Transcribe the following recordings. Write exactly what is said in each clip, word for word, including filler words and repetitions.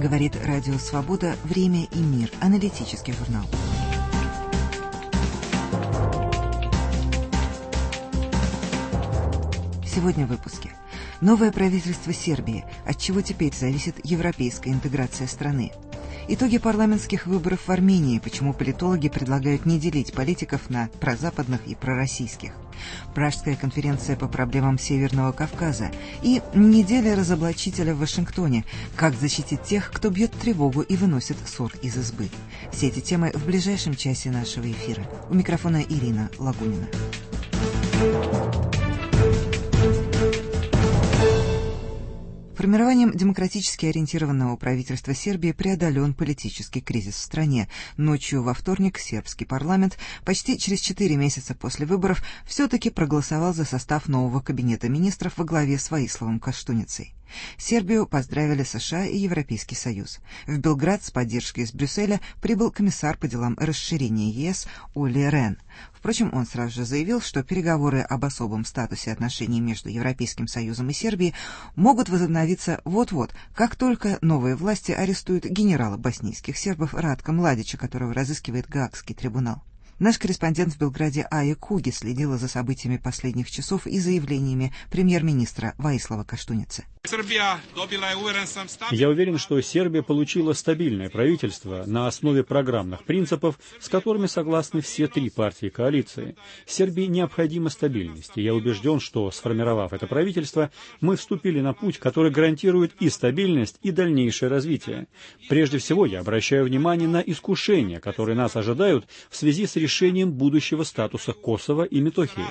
Говорит Радио Свобода «Время и мир». Аналитический журнал. Сегодня в выпуске. Новое правительство Сербии. От чего теперь зависит европейская интеграция страны? Итоги парламентских выборов в Армении. Почему политологи предлагают не делить политиков на прозападных и пророссийских? Пражская конференция по проблемам Северного Кавказа. И неделя разоблачителя в Вашингтоне. Как защитить тех, кто бьет тревогу и выносит ссор из избы. Все эти темы в ближайшем часе нашего эфира. У микрофона Ирина Лагунина. Формированием демократически ориентированного правительства Сербии преодолен политический кризис в стране. Ночью во вторник сербский парламент, почти через четыре месяца после выборов, все-таки проголосовал за состав нового кабинета министров во главе с Воисловом Каштуницей. Сербию поздравили США и Европейский Союз. В Белград с поддержкой из Брюсселя прибыл комиссар по делам расширения ЕС Олли Рен. Впрочем, он сразу же заявил, что переговоры об особом статусе отношений между Европейским Союзом и Сербией могут возобновиться вот-вот, как только новые власти арестуют генерала боснийских сербов Ратка Младича, которого разыскивает Гаагский трибунал. Наш корреспондент в Белграде Ая Куги следила за событиями последних часов и заявлениями премьер-министра Воислова Каштуницы. Я уверен, что Сербия получила стабильное правительство на основе программных принципов, с которыми согласны все три партии коалиции. Сербии необходима стабильность, и я убежден, что, сформировав это правительство, мы вступили на путь, который гарантирует и стабильность, и дальнейшее развитие. Прежде всего, я обращаю внимание на искушения, которые нас ожидают в связи с решением будущего статуса Косово и Метохии.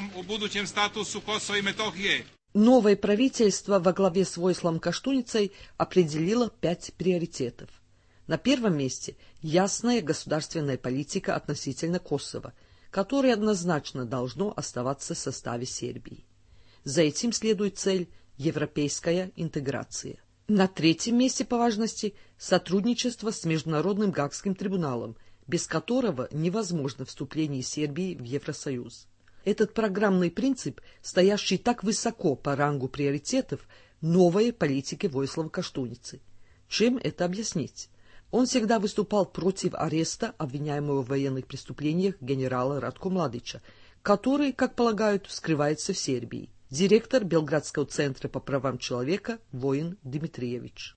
Новое правительство во главе с Воисловом Каштуницей определило пять приоритетов. На первом месте ясная государственная политика относительно Косово, которое однозначно должно оставаться в составе Сербии. За этим следует цель – европейская интеграция. На третьем месте по важности – сотрудничество с Международным Гаагским трибуналом, без которого невозможно вступление Сербии в Евросоюз. Этот программный принцип, стоящий так высоко по рангу приоритетов новой политики Воислова Каштуницы. Чем это объяснить? Он всегда выступал против ареста обвиняемого в военных преступлениях генерала Ратко Младича, который, как полагают, скрывается в Сербии. Директор Белградского центра по правам человека Воин Дмитриевич.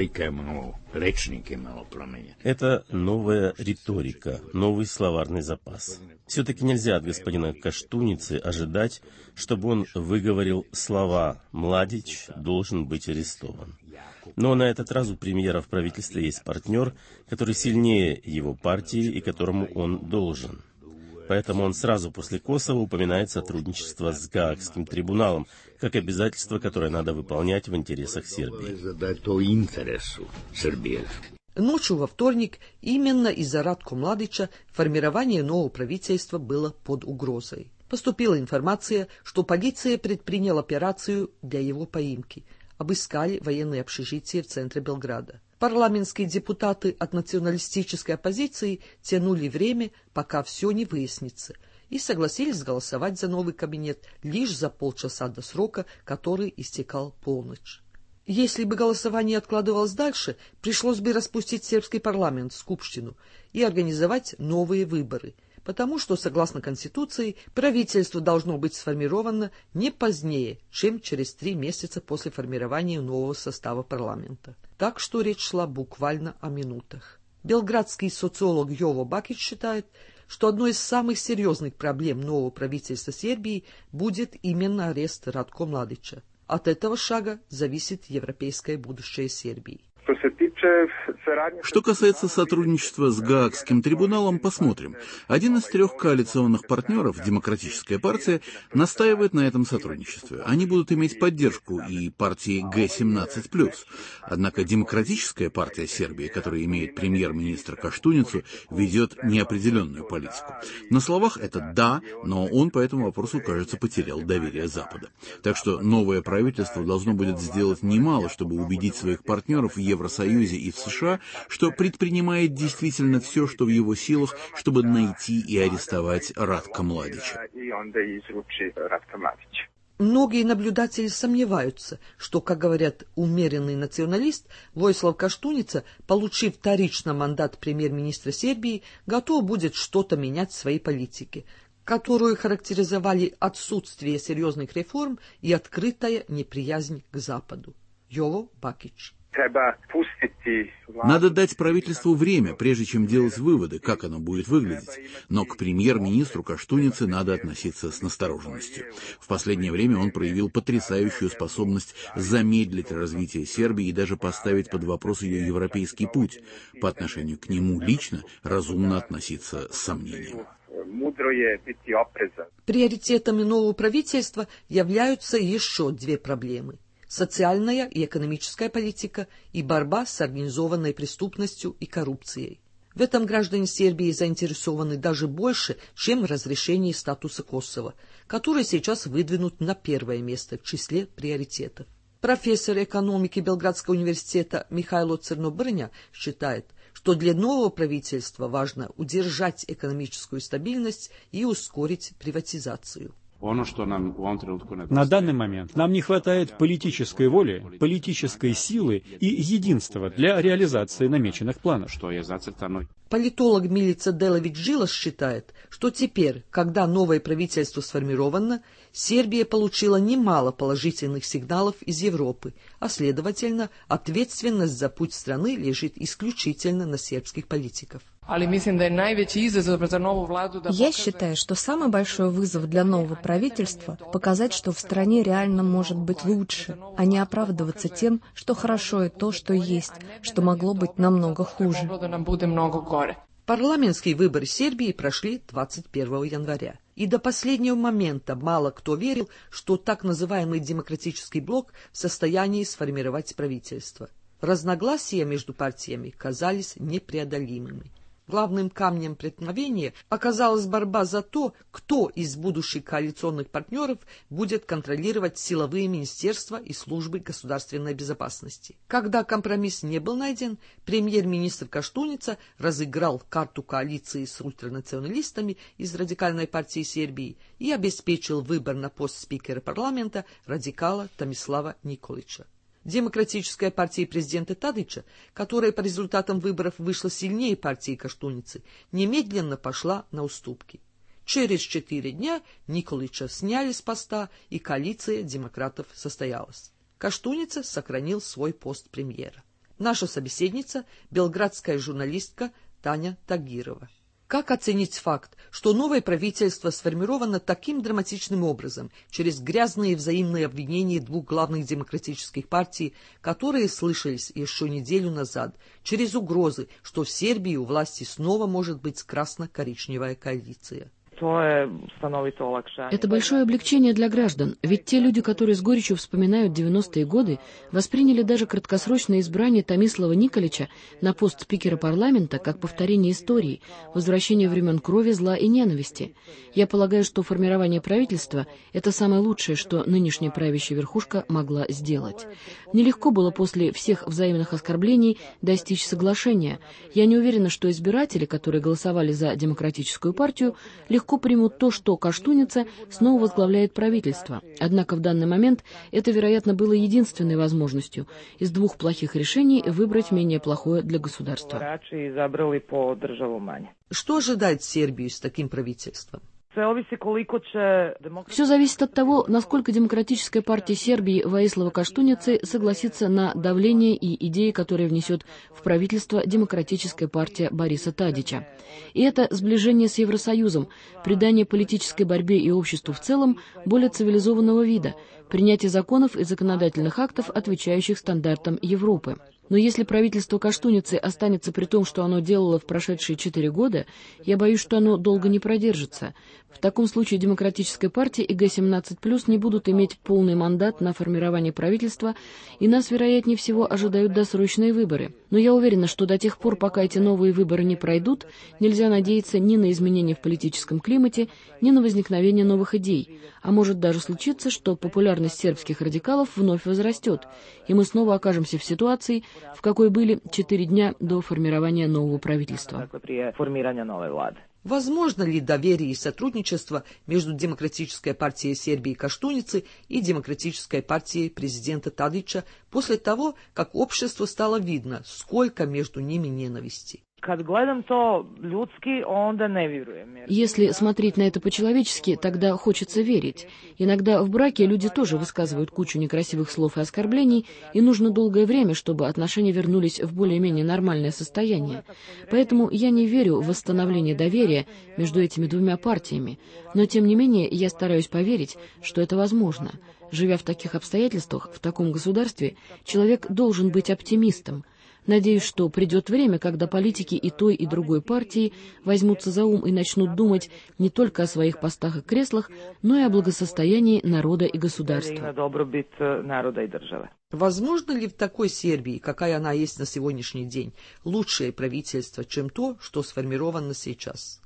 Это новая риторика, новый словарный запас. Все-таки нельзя от господина Каштуницы ожидать, чтобы он выговорил слова «Младич должен быть арестован». Но на этот раз у премьера в правительстве есть партнер, который сильнее его партии и которому он должен. Поэтому он сразу после Косово упоминает сотрудничество с Гаагским трибуналом, как обязательство, которое надо выполнять в интересах Сербии. Ночью во вторник именно из-за Ратко Младича формирование нового правительства было под угрозой. Поступила информация, что полиция предприняла операцию для его поимки. Обыскали военные общежития в центре Белграда. Парламентские депутаты от националистической оппозиции тянули время, пока все не выяснится, и согласились голосовать за новый кабинет лишь за полчаса до срока, который истекал полночь. Если бы голосование откладывалось дальше, пришлось бы распустить сербский парламент, Скупштину, и организовать новые выборы, потому что, согласно Конституции, правительство должно быть сформировано не позднее, чем через три месяца после формирования нового состава парламента. Так что речь шла буквально о минутах. Белградский социолог Йово Бакич считает, что одной из самых серьезных проблем нового правительства Сербии будет именно арест Ратко Младича. От этого шага зависит европейское будущее Сербии. Что касается сотрудничества с Гаагским трибуналом, посмотрим. Один из трех коалиционных партнеров, Демократическая партия, настаивает на этом сотрудничестве. Они будут иметь поддержку и партии Г семнадцать плюс. Однако Демократическая партия Сербии, которая имеет премьер-министра Каштуницу, ведет неопределенную политику. На словах это «да», но он по этому вопросу, кажется, потерял доверие Запада. Так что новое правительство должно будет сделать немало, чтобы убедить своих партнеров в Евросоюзе и в США, что предпринимает действительно все, что в его силах, чтобы найти и арестовать Ратко Младича. Многие наблюдатели сомневаются, что, как говорят умеренный националист, Воислав Каштуница, получив вторично мандат премьер-министра Сербии, готов будет что-то менять в своей политике, которую характеризовали отсутствие серьезных реформ и открытая неприязнь к Западу. Йово Бакич. Надо дать правительству время, прежде чем делать выводы, как оно будет выглядеть. Но к премьер-министру Каштунице надо относиться с настороженностью. В последнее время он проявил потрясающую способность замедлить развитие Сербии и даже поставить под вопрос ее европейский путь. По отношению к нему лично разумно относиться с сомнением. Приоритетами нового правительства являются еще две проблемы: социальная и экономическая политика и борьба с организованной преступностью и коррупцией. В этом граждане Сербии заинтересованы даже больше, чем в разрешении статуса Косово, который сейчас выдвинут на первое место в числе приоритетов. Профессор экономики Белградского университета Михайло Црнобрня считает, что для нового правительства важно удержать экономическую стабильность и ускорить приватизацию. На данный момент нам не хватает политической воли, политической силы и единства для реализации намеченных планов. Политолог Милица Делович-Джилас считает, что теперь, когда новое правительство сформировано, Сербия получила немало положительных сигналов из Европы, а следовательно, ответственность за путь страны лежит исключительно на сербских политиков. Я считаю, что самый большой вызов для нового правительства – показать, что в стране реально может быть лучше, а не оправдываться тем, что хорошо и то, что есть, что могло быть намного хуже. Парламентские выборы Сербии прошли двадцать первого января. И до последнего момента мало кто верил, что так называемый демократический блок в состоянии сформировать правительство. Разногласия между партиями казались непреодолимыми. Главным камнем преткновения оказалась борьба за то, кто из будущих коалиционных партнеров будет контролировать силовые министерства и службы государственной безопасности. Когда компромисс не был найден, премьер-министр Каштуница разыграл карту коалиции с ультранационалистами из радикальной партии Сербии и обеспечил выбор на пост спикера парламента радикала Томислава Николича. Демократическая партия президента Тадича, которая по результатам выборов вышла сильнее партии Каштуницы, немедленно пошла на уступки. Через четыре дня Николича сняли с поста, и коалиция демократов состоялась. Каштуница сохранил свой пост премьера. Наша собеседница – белградская журналистка Таня Тагирова. Как оценить факт, что новое правительство сформировано таким драматичным образом, через грязные взаимные обвинения двух главных демократических партий, которые слышались еще неделю назад, через угрозы, что в Сербии у власти снова может быть красно-коричневая коалиция? Это большое облегчение для граждан, ведь те люди, которые с горечью вспоминают девяностые годы, восприняли даже краткосрочное избрание Томислава Николича на пост спикера парламента как повторение истории, возвращение времен крови, зла и ненависти. Я полагаю, что формирование правительства – это самое лучшее, что нынешняя правящая верхушка могла сделать. Нелегко было после всех взаимных оскорблений достичь соглашения. Я не уверена, что избиратели, которые голосовали за демократическую партию, легко легко примут то, что Каштуница снова возглавляет правительство. Однако в данный момент это, вероятно, было единственной возможностью из двух плохих решений выбрать менее плохое для государства. Что ожидает Сербию с таким правительством? Все зависит от того, насколько Демократическая партия Сербии Воислава Каштуницы согласится на давление и идеи, которые внесет в правительство Демократическая партия Бориса Тадича. И это сближение с Евросоюзом, придание политической борьбе и обществу в целом более цивилизованного вида, принятие законов и законодательных актов, отвечающих стандартам Европы. Но если правительство Каштуницы останется при том, что оно делало в прошедшие четыре года, я боюсь, что оно долго не продержится. В таком случае Демократическая партия и Г семнадцать плюс не будут иметь полный мандат на формирование правительства, и нас, вероятнее всего, ожидают досрочные выборы. Но я уверена, что до тех пор, пока эти новые выборы не пройдут, нельзя надеяться ни на изменения в политическом климате, ни на возникновение новых идей. А может даже случиться, что популярность сербских радикалов вновь возрастет, и мы снова окажемся в ситуации, в какой были четыре дня до формирования нового правительства. Возможно ли доверие и сотрудничество между Демократической партией Сербии Каштуницы и Демократической партией президента Тадича после того, как обществу стало видно, сколько между ними ненависти? Если смотреть на это по-человечески, тогда хочется верить. Иногда в браке люди тоже высказывают кучу некрасивых слов и оскорблений, и нужно долгое время, чтобы отношения вернулись в более-менее нормальное состояние. Поэтому я не верю в восстановление доверия между этими двумя партиями, но тем не менее я стараюсь поверить, что это возможно. Живя в таких обстоятельствах, в таком государстве, человек должен быть оптимистом. Надеюсь, что придет время, когда политики и той, и другой партии возьмутся за ум и начнут думать не только о своих постах и креслах, но и о благосостоянии народа и государства. Возможно ли в такой Сербии, какая она есть на сегодняшний день, лучшее правительство, чем то, что сформировано сейчас?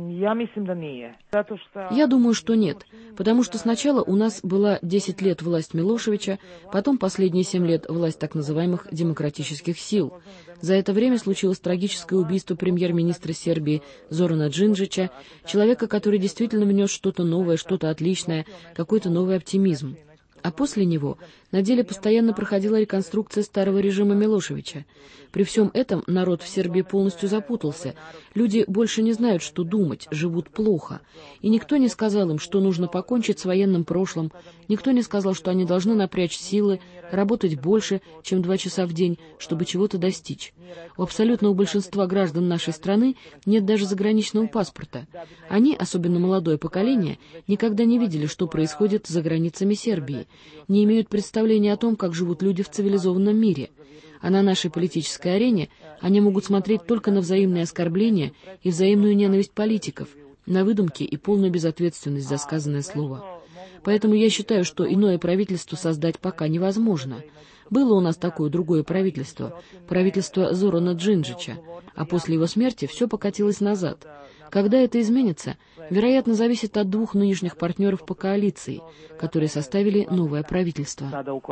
Я думаю, что нет, потому что сначала у нас была десять лет власть Милошевича, потом последние семь лет власть так называемых демократических сил. За это время случилось трагическое убийство премьер-министра Сербии Зорана Джинджича, человека, который действительно внес что-то новое, что-то отличное, какой-то новый оптимизм. А после него на деле постоянно проходила реконструкция старого режима Милошевича. При всем этом народ в Сербии полностью запутался. Люди больше не знают, что думать, живут плохо. И никто не сказал им, что нужно покончить с военным прошлым, никто не сказал, что они должны напрячь силы, работать больше, чем два часа в день, чтобы чего-то достичь. У абсолютного большинства граждан нашей страны нет даже заграничного паспорта. Они, особенно молодое поколение, никогда не видели, что происходит за границами Сербии, не имеют представления о том, как живут люди в цивилизованном мире. А на нашей политической арене они могут смотреть только на взаимные оскорбления и взаимную ненависть политиков, на выдумки и полную безответственность за сказанное слово. Поэтому я считаю, что иное правительство создать пока невозможно. Было у нас такое другое правительство, правительство Зорана Джинджича, а после его смерти все покатилось назад. Когда это изменится, вероятно, зависит от двух нынешних партнеров по коалиции, которые составили новое правительство.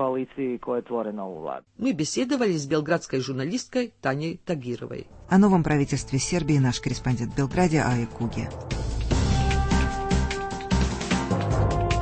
Мы беседовали с белградской журналисткой Таней Тагировой. О новом правительстве Сербии наш корреспондент в Белграде Ая Куги.